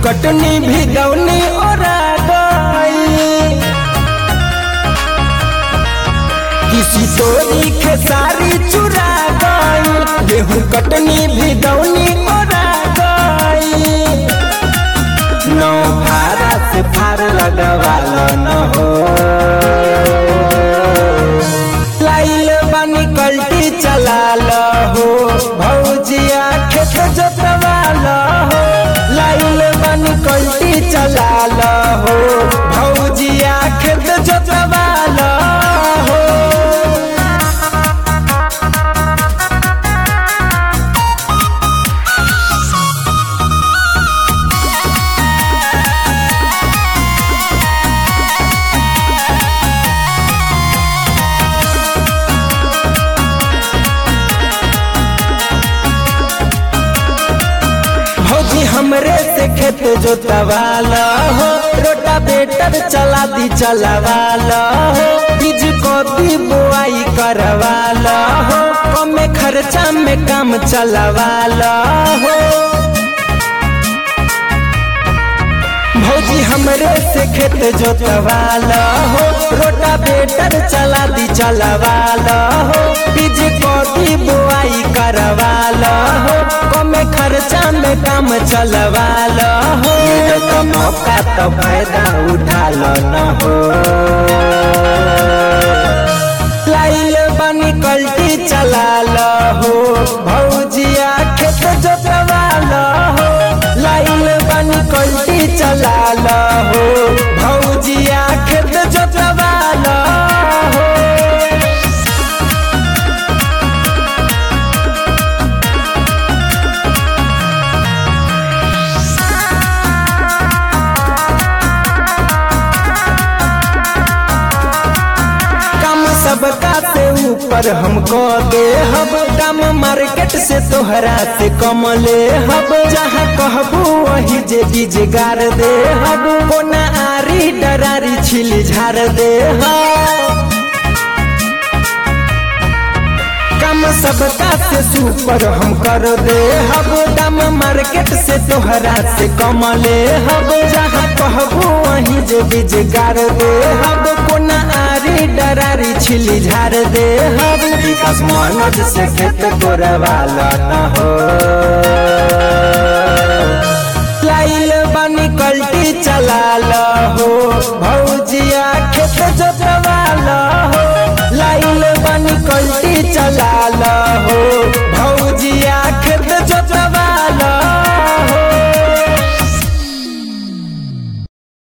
कटनी भी दौनी ओरा गई, किसी तोरी खेसारी चुरा गई। गेहूं कटनी भी दौनी ओरा गई, नौ भारा से फार लगवालो न हो। लाइल बानी कल्टी चला लो हो, भौजिया खेत जोतवालो हो। लाइल बानी कल्टी चला लो हो, भौजिया खेत जोतवालो हो। हमरे से खेत जोतवाला हो, रोटा बेटर चला दी चलावाला हो। बीज कॉपी बुआई करवाला हो, कमे खर्चा में काम चलावाला हो। भौजी हमरे से खेत जोतवाला हो, रोटा बेटर चला दी चलावाला हो। बीज कॉपी बुआई करवाला हो, कमे खर्चा में काम चलवाला हो। तो मौका तो फायदा उठा लो न हो। लाइल बानी कल्टी चला लो हो, भौजिया खेत जोतवाला हो। लाइल बानी कल्टी चला लो हो, भौजिया खेत जोतवाला हो। सबका से ऊपर हमको दे हब, दाम मार्केट से तोहरा से कम ले हब। जहाँ कहबू वही जे बीज गार दे हब, कोना आरी डरारी छिली झार दे हब। काम सबका से सुपर हम कर दे हब, दाम मार्केट से तोहरा से कम ले हब। जहाँ कहबू वही जे बीज गार दे हब, कोना आरी डरारी छिली झार दे हब। विकास मनोज से खेत गोरवाला न हो। लाइल बानी कल्टी चला लो हो,